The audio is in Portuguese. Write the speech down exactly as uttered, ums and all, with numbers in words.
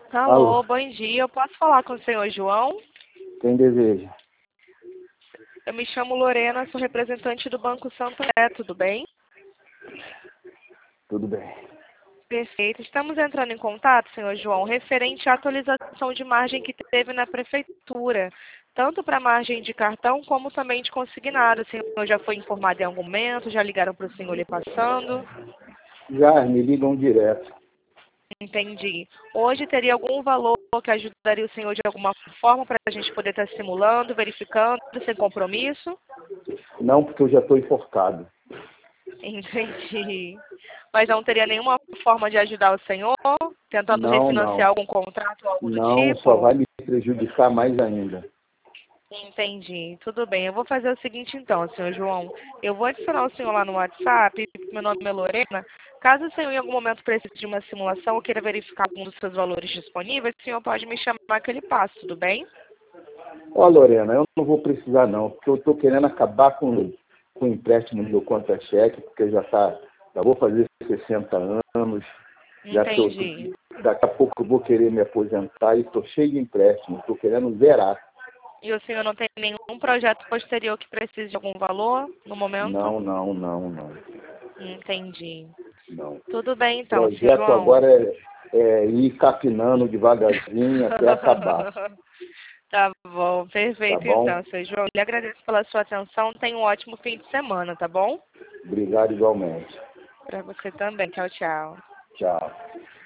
Alô, Alô, bom dia. Eu posso falar com o senhor João? quem deseja? Eu me chamo Lorena, sou representante do Banco Santander, tudo bem? Tudo bem. Perfeito. Estamos entrando em contato, senhor João, referente à atualização de margem que teve na prefeitura, tanto para margem de cartão como também de consignado. O senhor já foi informado em algum momento? Já ligaram para o senhor lhe passando? Já me ligam direto. Entendi. Hoje teria algum valor que ajudaria o senhor de alguma forma para a gente poder estar simulando, verificando, sem compromisso? Não, porque eu já estou enforcado. Entendi. Mas não teria nenhuma forma de ajudar o senhor? Tentando Não, refinanciar não. algum contrato ou algo do Não, só tipo? vai me prejudicar mais ainda. Entendi. Tudo bem. Eu vou fazer o seguinte então, senhor João. Eu vou adicionar o senhor lá no WhatsApp. Meu nome é Lorena. Caso o senhor em algum momento precise de uma simulação ou queira verificar algum dos seus valores disponíveis, o senhor pode me chamar que ele passa, tudo bem? Ó, Lorena, eu não vou precisar não, porque eu estou querendo acabar com, com o empréstimo do meu contra-cheque, porque já tá, já vou fazer sessenta anos, já tô, Entendi. daqui a pouco eu vou querer me aposentar e estou cheio de empréstimo, estou querendo zerar. E o senhor não tem nenhum projeto posterior que precise de algum valor no momento? Não, não, não, não, Entendi. não. Tudo bem O então, senhor projeto João. agora é, é ir capinando devagarzinho até acabar, Tá bom, tá perfeito bom? então, senhor João. Lhe agradeço pela sua atenção. Tenha um ótimo fim de semana, tá bom? Obrigado igualmente. Para você também. Tchau, tchau. Tchau.